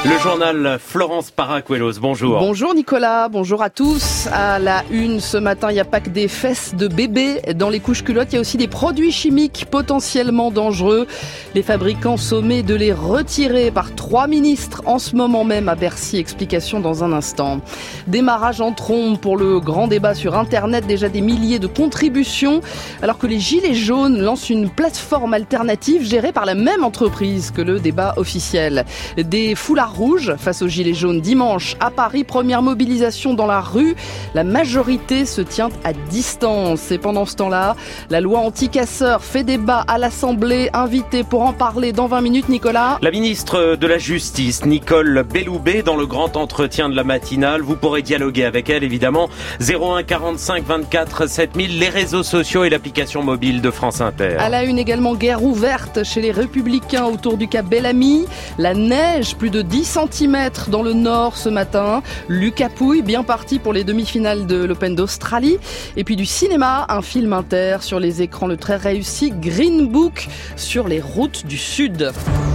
Le journal Florence Paracuelos, bonjour. Bonjour Nicolas, bonjour à tous. À la une ce matin, il n'y a pas que des fesses de bébés dans les couches culottes, il y a aussi des produits chimiques potentiellement dangereux. Les fabricants sommés de les retirer par 3 ministres en ce moment même à Bercy. Explication dans un instant. Démarrage en trombe pour le grand débat sur Internet, déjà des milliers de contributions, alors que les Gilets jaunes lancent une plateforme alternative gérée par la même entreprise que le débat officiel. Des foulards rouge face aux Gilets jaunes dimanche à Paris, première mobilisation dans la rue. La majorité se tient à distance. Et pendant ce temps-là, la loi anti-casseurs fait débat à l'Assemblée. Invité pour en parler dans 20 minutes, Nicolas. La ministre de la Justice, Nicole Belloubet, dans le grand entretien de la matinale. Vous pourrez dialoguer avec elle, évidemment. 01 45 24 7000, les réseaux sociaux et l'application mobile de France Inter. À la une également, guerre ouverte chez les Républicains autour du Cap Bellamy. La neige, plus de 10 cm dans le nord ce matin. Lucas Pouille, bien parti pour les demi-finales de l'Open d'Australie. Et puis du cinéma, un film inter sur les écrans, le très réussi Green Book sur les routes du Sud.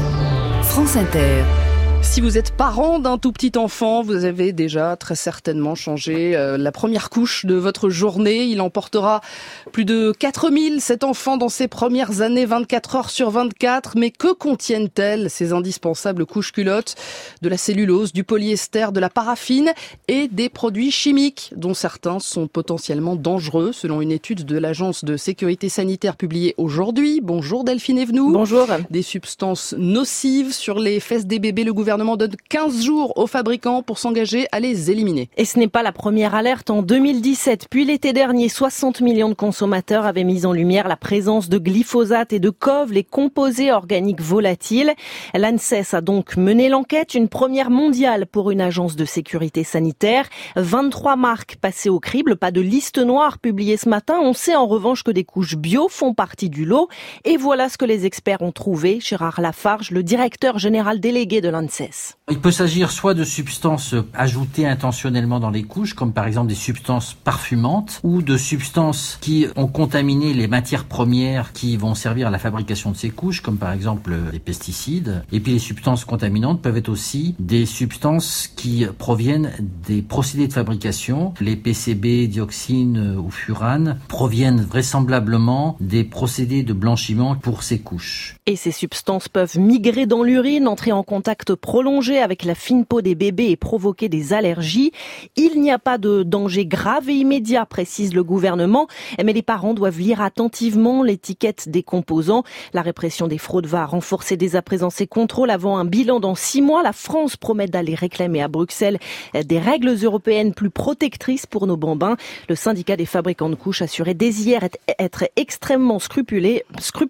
France Inter. Si vous êtes parent d'un tout petit enfant, vous avez déjà très certainement changé la première couche de votre journée. Il emportera plus de 4000, cet enfant, dans ses premières années, 24 heures sur 24. Mais que contiennent-elles, ces indispensables couches culottes? De la cellulose, du polyester, de la paraffine et des produits chimiques, dont certains sont potentiellement dangereux, selon une étude de l'Agence de sécurité sanitaire publiée aujourd'hui. Bonjour Delphine Evenou. Bonjour. Des substances nocives sur les fesses des bébés. Le gouvernement donne 15 jours aux fabricants pour s'engager à les éliminer. Et ce n'est pas la première alerte. En 2017, puis l'été dernier, 60 millions de consommateurs avaient mis en lumière la présence de glyphosate et de CoV, les composés organiques volatiles. L'ANSES a donc mené l'enquête, une première mondiale pour une agence de sécurité sanitaire. 23 marques passées au crible, pas de liste noire publiée ce matin. On sait en revanche que des couches bio font partie du lot. Et voilà ce que les experts ont trouvé. Gérard Lafarge, le directeur général délégué de l'ANSES. Il peut s'agir soit de substances ajoutées intentionnellement dans les couches, comme par exemple des substances parfumantes, ou de substances qui ont contaminé les matières premières qui vont servir à la fabrication de ces couches, comme par exemple les pesticides. Et puis les substances contaminantes peuvent être aussi des substances qui proviennent des procédés de fabrication. Les PCB, dioxine ou furane proviennent vraisemblablement des procédés de blanchiment pour ces couches. Et ces substances peuvent migrer dans l'urine, entrer en contact prolongé avec la fine peau des bébés et provoquer des allergies. Il n'y a pas de danger grave et immédiat, précise le gouvernement, mais les parents doivent lire attentivement l'étiquette des composants. La répression des fraudes va renforcer dès à présent ses contrôles avant un bilan dans 6 mois. La France promet d'aller réclamer à Bruxelles des règles européennes plus protectrices pour nos bambins. Le syndicat des fabricants de couches assurait dès hier être extrêmement scrupuleux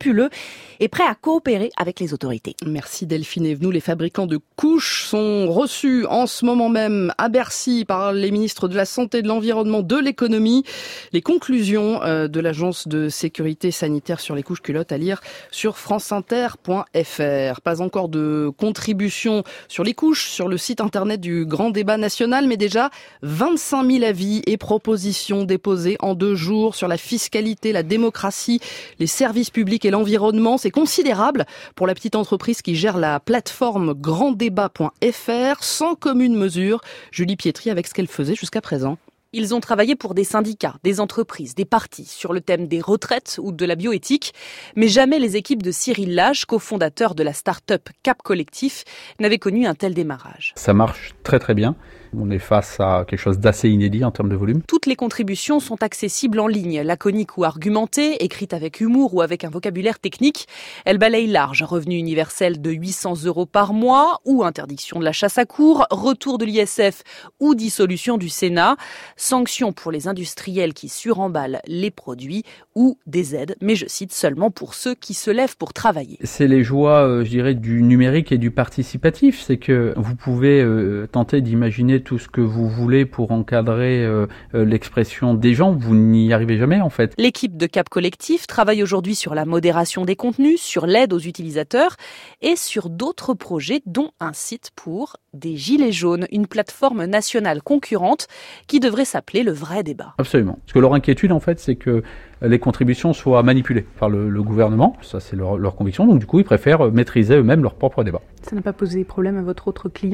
et prêt à coopérer avec les autorités. Merci Delphine Evenou. Les fabricants de couches sont reçus en ce moment même à Bercy par les ministres de la Santé, de l'Environnement, de l'Économie. Les conclusions de l'Agence de sécurité sanitaire sur les couches culottes à lire sur franceinter.fr. Pas encore de contribution sur les couches sur le site internet du Grand Débat National, mais déjà 25 000 avis et propositions déposés en 2 jours sur la fiscalité, la démocratie, les services publics et l'environnement. C'est considérable pour la petite entreprise qui gère la plateforme granddébat.fr, sans commune mesure. Julie Pietri avec ce qu'elle faisait jusqu'à présent. Ils ont travaillé pour des syndicats, des entreprises, des partis sur le thème des retraites ou de la bioéthique, mais jamais les équipes de Cyril Lage, cofondateur de la start-up Cap Collectif, n'avaient connu un tel démarrage. Ça marche très très bien. On est face à quelque chose d'assez inédit en termes de volume. Toutes les contributions sont accessibles en ligne, laconiques ou argumentées, écrites avec humour ou avec un vocabulaire technique. Elles balayent large, revenu universel de 800 € par mois, ou interdiction de la chasse à courre, retour de l'ISF ou dissolution du Sénat, sanctions pour les industriels qui suremballent les produits ou des aides, mais je cite seulement pour ceux qui se lèvent pour travailler. C'est les joies, je dirais, du numérique et du participatif. C'est que vous pouvez tenter d'imaginer tout ce que vous voulez pour encadrer l'expression des gens. Vous n'y arrivez jamais, en fait. L'équipe de Cap Collectif travaille aujourd'hui sur la modération des contenus, sur l'aide aux utilisateurs et sur d'autres projets, dont un site pour des Gilets jaunes, une plateforme nationale concurrente qui devrait s'appeler Le Vrai Débat. Absolument. Parce que leur inquiétude, en fait, c'est que les contributions soient manipulées par le gouvernement. Ça, c'est leur conviction. Donc, du coup, ils préfèrent maîtriser eux-mêmes leur propre débat. Ça n'a pas posé problème à votre autre client ?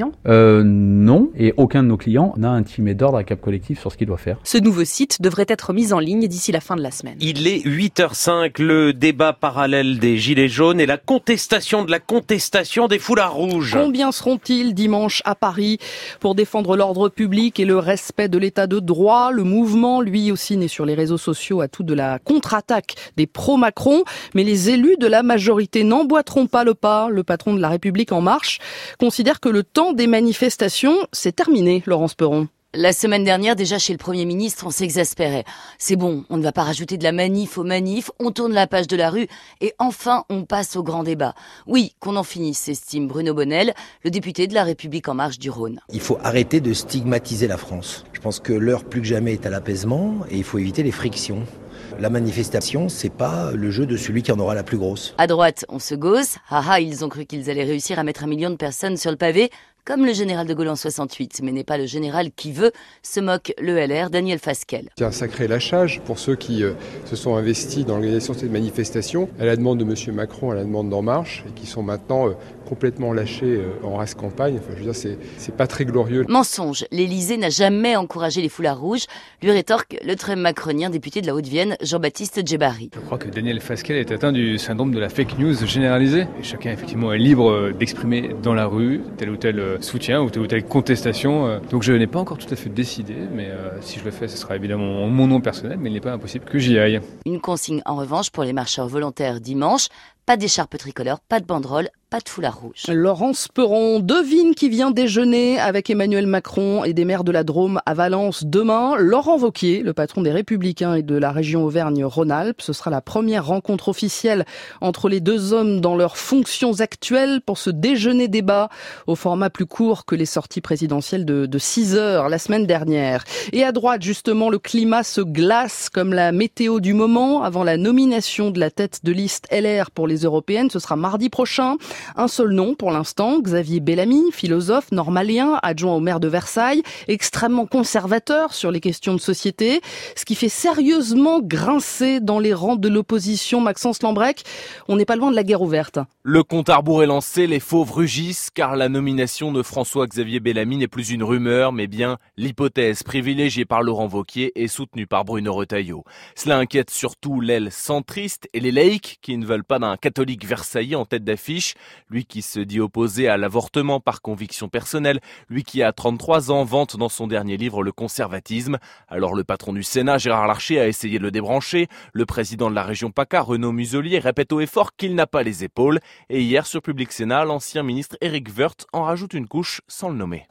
Non. Et aucun de nos clients n'a intimé d'ordre à Cap Collectif sur ce qu'il doit faire. Ce nouveau site devrait être mis en ligne d'ici la fin de la semaine. Il est 8h05, le débat parallèle des Gilets jaunes et la contestation de la contestation des foulards rouges. Combien seront-ils dimanche à Paris pour défendre l'ordre public et le respect de l'état de droit ? Le mouvement, lui aussi, né sur les réseaux sociaux à tout de la contre-attaque des pro-Macron. Mais les élus de la majorité n'emboîteront pas le pas. Le patron de La République En Marche considère que le temps des manifestations, c'est terminé, Laurence Perron. La semaine dernière, déjà chez le Premier ministre, on s'exaspérait. C'est bon, on ne va pas rajouter de la manif aux manifs, on tourne la page de la rue et enfin on passe au grand débat. Oui, qu'on en finisse, estime Bruno Bonnell, le député de La République En Marche du Rhône. Il faut arrêter de stigmatiser la France. Je pense que l'heure plus que jamais est à l'apaisement et il faut éviter les frictions. La manifestation, c'est pas le jeu de celui qui en aura la plus grosse. À droite, on se gausse. Haha, ils ont cru qu'ils allaient réussir à mettre 1 million de personnes sur le pavé, comme le général de Gaulle en 68. Mais n'est pas le général qui veut, se moque le LR, Daniel Fasquelle. C'est un sacré lâchage pour ceux qui se sont investis dans l'organisation de cette manifestation, à la demande de M. Macron, à la demande d'En Marche, et qui sont maintenant complètement lâchés en race campagne. Enfin, je veux dire, c'est pas très glorieux. Mensonge, l'Élysée n'a jamais encouragé les foulards rouges, lui rétorque le très macronien député de la Haute-Vienne, Jean-Baptiste Djebari. Je crois que Daniel Fasquelle est atteint du syndrome de la fake news généralisée. Et chacun, effectivement, est libre d'exprimer dans la rue tel ou tel soutien ou telle contestation. Donc je n'ai pas encore tout à fait décidé, mais si je le fais, ce sera évidemment mon nom personnel, mais il n'est pas impossible que j'y aille. Une consigne en revanche pour les marcheurs volontaires dimanche. Pas d'écharpe tricolore, pas de banderole, pas de foulard rouge. Laurence Perron devine qui vient déjeuner avec Emmanuel Macron et des maires de la Drôme à Valence demain. Laurent Wauquiez, le patron des Républicains et de la région Auvergne-Rhône-Alpes. Ce sera la première rencontre officielle entre les deux hommes dans leurs fonctions actuelles pour ce déjeuner-débat au format plus court que les sorties présidentielles de 6 heures la semaine dernière. Et à droite, justement, le climat se glace comme la météo du moment avant la nomination de la tête de liste LR pour les européennes. Ce sera mardi prochain. Un seul nom pour l'instant, Xavier Bellamy, philosophe normalien, adjoint au maire de Versailles, extrêmement conservateur sur les questions de société, ce qui fait sérieusement grincer dans les rangs de l'opposition. Maxence Lambrec, on n'est pas loin de la guerre ouverte. Le compte à rebours est lancé, les fauves rugissent, car la nomination de François-Xavier Bellamy n'est plus une rumeur, mais bien l'hypothèse privilégiée par Laurent Wauquiez et soutenue par Bruno Retailleau. Cela inquiète surtout l'aile centriste et les laïcs qui ne veulent pas d'un catholique versaillais en tête d'affiche, lui qui se dit opposé à l'avortement par conviction personnelle, lui qui à 33 ans vante dans son dernier livre le conservatisme. Alors le patron du Sénat, Gérard Larcher, a essayé de le débrancher. Le président de la région PACA, Renaud Muselier, répète haut et fort qu'il n'a pas les épaules. Et hier, sur Public Sénat, l'ancien ministre Éric Woerth en rajoute une couche sans le nommer.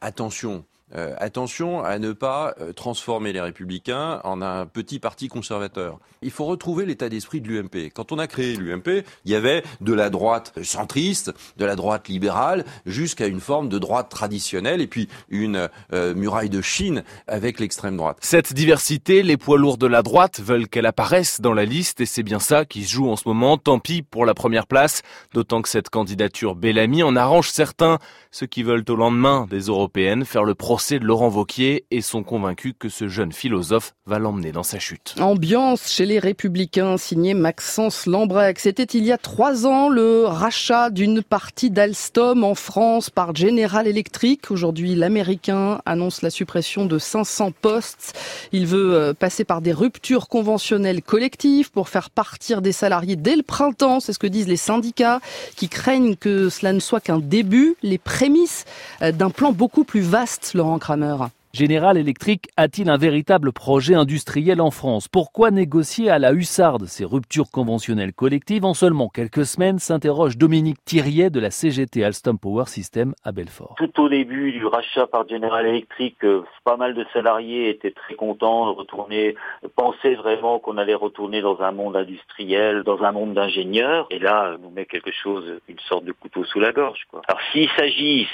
Attention à ne pas transformer les Républicains en un petit parti conservateur. Il faut retrouver l'état d'esprit de l'UMP. Quand on a créé l'UMP, il y avait de la droite centriste, de la droite libérale, jusqu'à une forme de droite traditionnelle et puis une muraille de Chine avec l'extrême droite. Cette diversité, les poids lourds de la droite veulent qu'elle apparaisse dans la liste et c'est bien ça qui se joue en ce moment. Tant pis pour la première place, d'autant que cette candidature Bellamy en arrange certains, ceux qui veulent au lendemain des européennes faire le procès de Laurent Wauquiez et sont convaincus que ce jeune philosophe va l'emmener dans sa chute. Ambiance chez les Républicains, signé Maxence Lambrec. C'était il y a 3 ans le rachat d'une partie d'Alstom en France par General Electric. Aujourd'hui, l'Américain annonce la suppression de 500 postes. Il veut passer par des ruptures conventionnelles collectives pour faire partir des salariés dès le printemps. C'est ce que disent les syndicats qui craignent que cela ne soit qu'un début, les prémices d'un plan beaucoup plus vaste, Laurent Kramer. General Electric a-t-il un véritable projet industriel en France ? Pourquoi négocier à la hussarde ces ruptures conventionnelles collectives en seulement quelques semaines, s'interroge Dominique Thiriet de la CGT Alstom Power System à Belfort. Tout au début du rachat par General Electric, pas mal de salariés étaient très contents de retourner, pensaient vraiment qu'on allait retourner dans un monde industriel, dans un monde d'ingénieurs. Et là, on nous met quelque chose, une sorte de couteau sous la gorge, quoi. Alors s'il s'agit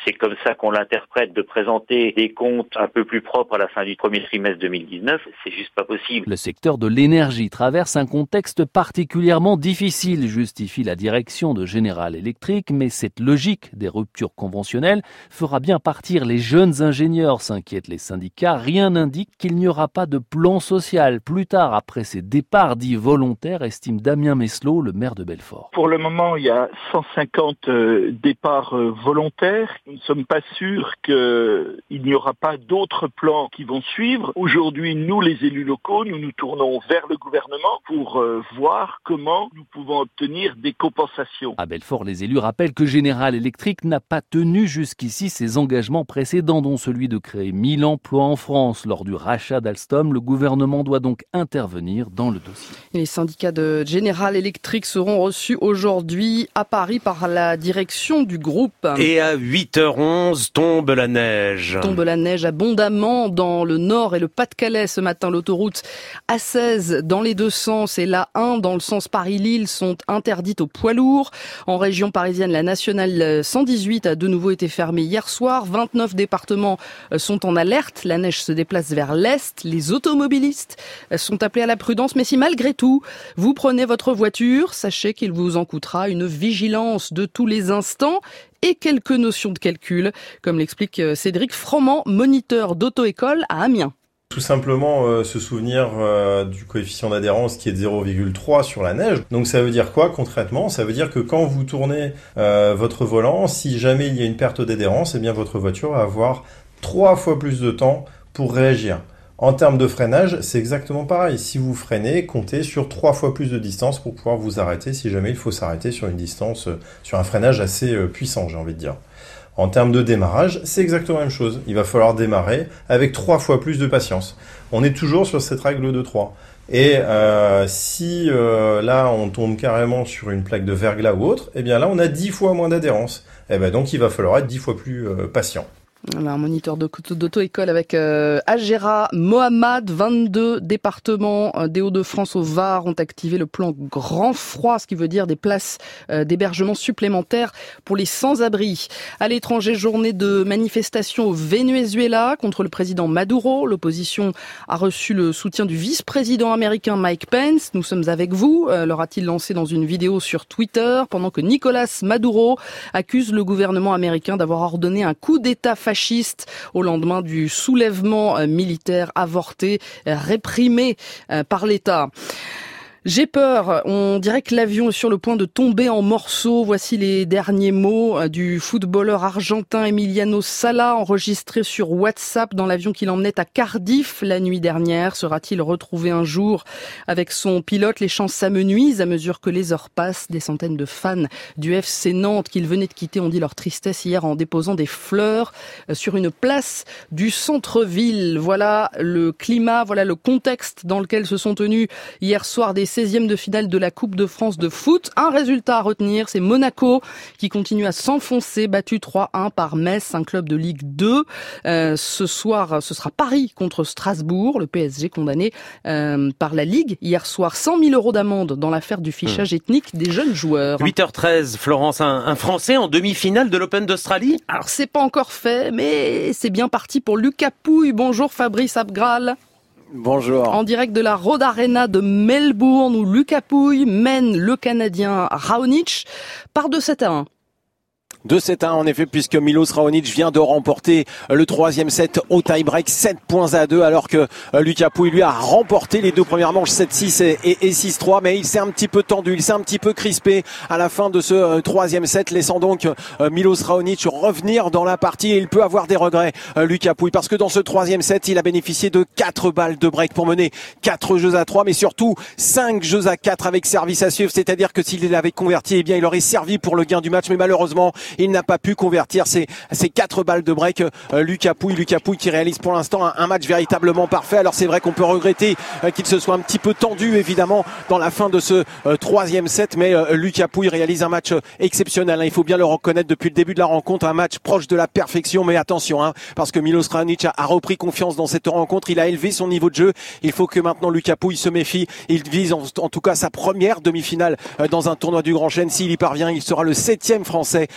c'est comme ça qu'on l'interprète, de présenter des comptes un peu plus propres à la fin du premier trimestre 2019, c'est juste pas possible. Le secteur de l'énergie traverse un contexte particulièrement difficile, justifie la direction de General Electric, mais cette logique des ruptures conventionnelles fera bien partir les jeunes ingénieurs, s'inquiètent les syndicats. Rien n'indique qu'il n'y aura pas de plan social plus tard après ces départs dits volontaires, estime Damien Meslot, le maire de Belfort. Pour le moment, il y a 150 départs volontaires. Nous ne sommes pas sûrs qu'il n'y aura pas d'autres plans qui vont suivre. Aujourd'hui, nous, les élus locaux, nous nous tournons vers le gouvernement pour voir comment nous pouvons obtenir des compensations. À Belfort, les élus rappellent que General Electric n'a pas tenu jusqu'ici ses engagements précédents, dont celui de créer 1000 emplois en France. Lors du rachat d'Alstom, le gouvernement doit donc intervenir dans le dossier. Les syndicats de General Electric seront reçus aujourd'hui à Paris par la direction du groupe. Et à 8h11, tombe la neige. Tombe la neige abondamment dans le Nord et le Pas-de-Calais ce matin. L'autoroute A16 dans les deux sens et la 1 dans le sens Paris-Lille sont interdites aux poids lourds. En région parisienne, la nationale 118 a de nouveau été fermée hier soir. 29 départements sont en alerte. La neige se déplace vers l'est. Les automobilistes sont appelés à la prudence. Mais si malgré tout, vous prenez votre voiture, sachez qu'il vous en coûtera une vigilance de tous les instants et quelques notions de calcul, comme l'explique Cédric Froment, moniteur d'auto-école à Amiens. Tout simplement se souvenir du coefficient d'adhérence qui est de 0,3 sur la neige. Donc ça veut dire quoi concrètement ? Ça veut dire que quand vous tournez votre volant, si jamais il y a une perte d'adhérence, eh bien votre voiture va avoir 3 fois plus de temps pour réagir. En termes de freinage, c'est exactement pareil. Si vous freinez, comptez sur 3 fois plus de distance pour pouvoir vous arrêter si jamais il faut s'arrêter sur une distance, sur un freinage assez puissant, j'ai envie de dire. En termes de démarrage, c'est exactement la même chose. Il va falloir démarrer avec 3 fois plus de patience. On est toujours sur cette règle de 3. Et si là on tombe carrément sur une plaque de verglas ou autre, eh bien là on a 10 fois moins d'adhérence. Et ben donc il va falloir être 10 fois plus patient. Un moniteur d'auto-école avec Agera Mohamed. 22 départements des Hauts-de-France au Var ont activé le plan grand froid, ce qui veut dire des places d'hébergement supplémentaires pour les sans-abri. À l'étranger, journée de manifestation au Venezuela contre le président Maduro. L'opposition a reçu le soutien du vice-président américain Mike Pence. Nous sommes avec vous, leur a-t-il lancé dans une vidéo sur Twitter, pendant que Nicolas Maduro accuse le gouvernement américain d'avoir ordonné un coup d'État fasciste au lendemain du soulèvement militaire avorté, réprimé par l'État. J'ai peur, on dirait que l'avion est sur le point de tomber en morceaux. Voici les derniers mots du footballeur argentin Emiliano Sala, enregistré sur WhatsApp dans l'avion qui l'emmenait à Cardiff la nuit dernière. Sera-t-il retrouvé un jour avec son pilote ? Les chances s'amenuisent à mesure que les heures passent. Des centaines de fans du FC Nantes qu'il venait de quitter ont dit leur tristesse hier en déposant des fleurs sur une place du centre-ville. Voilà le climat, voilà le contexte dans lequel se sont tenus hier soir des 16e de finale de la Coupe de France de foot. Un résultat à retenir, c'est Monaco qui continue à s'enfoncer, battu 3-1 par Metz, un club de Ligue 2. Ce soir, ce sera Paris contre Strasbourg, le PSG condamné par la Ligue hier soir. 100 000 € d'amende dans l'affaire du fichage ethnique des jeunes joueurs. 8h13, Florence, un Français en demi-finale de l'Open d'Australie ? Alors c'est pas encore fait, mais c'est bien parti pour Lucas Pouille. Bonjour Fabrice Abgral. Bonjour. En direct de la Road Arena de Melbourne où Lucas Pouille mène le Canadien Raonic par 2-7-1. 2-7-1 en effet, puisque Milos Raonic vient de remporter le troisième set au tie-break, 7-2, alors que Lucas Pouille lui a remporté les deux premières manches 7-6 et 6-3, mais il s'est un petit peu tendu, il s'est un petit peu crispé à la fin de ce troisième set, laissant donc Milos Raonic revenir dans la partie, et il peut avoir des regrets, Lucas Pouille, parce que dans ce troisième set, il a bénéficié de 4 balles de break pour mener 4 jeux à 3, mais surtout 5 jeux à 4 avec service à suivre, c'est-à-dire que s'il avait converti, eh bien il aurait servi pour le gain du match, mais malheureusement il n'a pas pu convertir ces 4 balles de break. Lucas Pouille qui réalise pour l'instant un match véritablement parfait. Alors c'est vrai qu'on peut regretter qu'il se soit un petit peu tendu évidemment dans la fin de ce troisième set, mais Lucas Pouille réalise un match exceptionnel, il faut bien le reconnaître depuis le début de la rencontre, un match proche de la perfection, mais attention parce que Milos Raonic a repris confiance dans cette rencontre, il a élevé son niveau de jeu, il faut que maintenant Lucas Pouille se méfie, il vise en tout cas sa première demi-finale dans un tournoi du Grand Chelem. S'il y parvient, il sera le 7e Français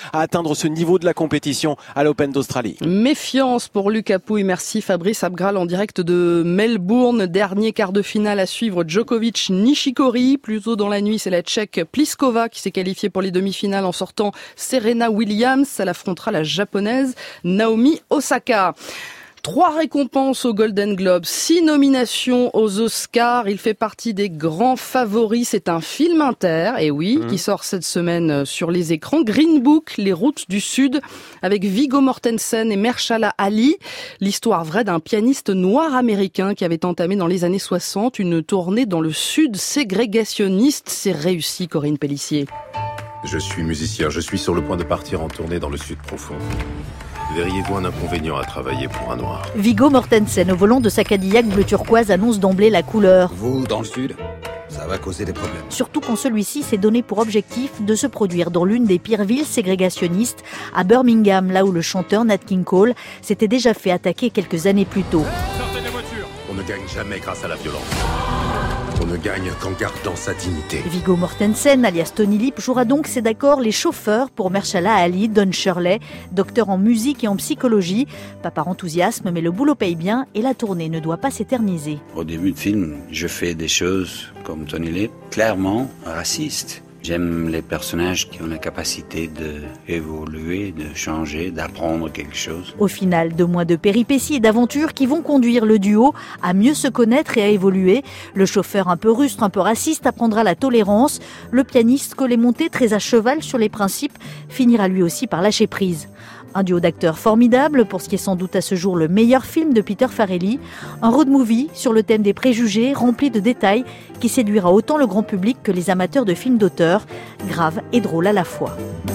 à atteindre ce niveau de la compétition à l'Open d'Australie. Méfiance pour Lucas Pouille. Merci Fabrice Abgral en direct de Melbourne. Dernier quart de finale à suivre, Djokovic-Nishikori. Plus tôt dans la nuit, c'est la Tchèque Pliskova qui s'est qualifiée pour les demi-finales en sortant Serena Williams. Elle affrontera la Japonaise Naomi Osaka. 3 récompenses aux Golden Globes, 6 nominations aux Oscars. Il fait partie des grands favoris. C'est un film inter, et oui, qui sort cette semaine sur les écrans. Green Book, Les routes du Sud, avec Viggo Mortensen et Mahershala Ali. L'histoire vraie d'un pianiste noir américain qui avait entamé dans les années 60 une tournée dans le Sud ségrégationniste. C'est réussi, Corinne Pellissier. Je suis musicien, je suis sur le point de partir en tournée dans le Sud profond. Verriez-vous un inconvénient à travailler pour un noir? Viggo Mortensen, au volant de sa Cadillac bleu turquoise, annonce d'emblée la couleur. Vous, dans le Sud, ça va causer des problèmes. Surtout quand celui-ci s'est donné pour objectif de se produire dans l'une des pires villes ségrégationnistes, à Birmingham, là où le chanteur Nat King Cole s'était déjà fait attaquer quelques années plus tôt. Sortez des voitures. On ne gagne jamais grâce à la violence. On ne gagne qu'en gardant sa dignité. Viggo Mortensen, alias Tony Lip, jouera donc, c'est d'accord, les chauffeurs pour Mahershala Ali, Don Shirley, docteur en musique et en psychologie. Pas par enthousiasme, mais le boulot paye bien et la tournée ne doit pas s'éterniser. Au début du film, je fais des choses comme Tony Lip, clairement racistes. J'aime les personnages qui ont la capacité d'évoluer, de changer, d'apprendre quelque chose. Au final, 2 mois de péripéties et d'aventures qui vont conduire le duo à mieux se connaître et à évoluer. Le chauffeur un peu rustre, un peu raciste apprendra la tolérance. Le pianiste, collé monté, très à cheval sur les principes, finira lui aussi par lâcher prise. Un duo d'acteurs formidable pour ce qui est sans doute à ce jour le meilleur film de Peter Farrelly. Un road movie sur le thème des préjugés, rempli de détails, qui séduira autant le grand public que les amateurs de films d'auteur, grave et drôle à la fois.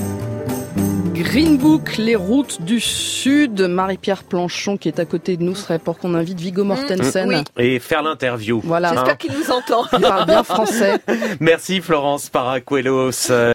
Green Book, Les routes du Sud. Marie-Pierre Planchon, qui est à côté de nous, serait pour qu'on invite Viggo Mortensen. Oui. Et faire l'interview. Voilà. J'espère qu'il nous entend. Il parle bien français. Merci Florence Paracuelos.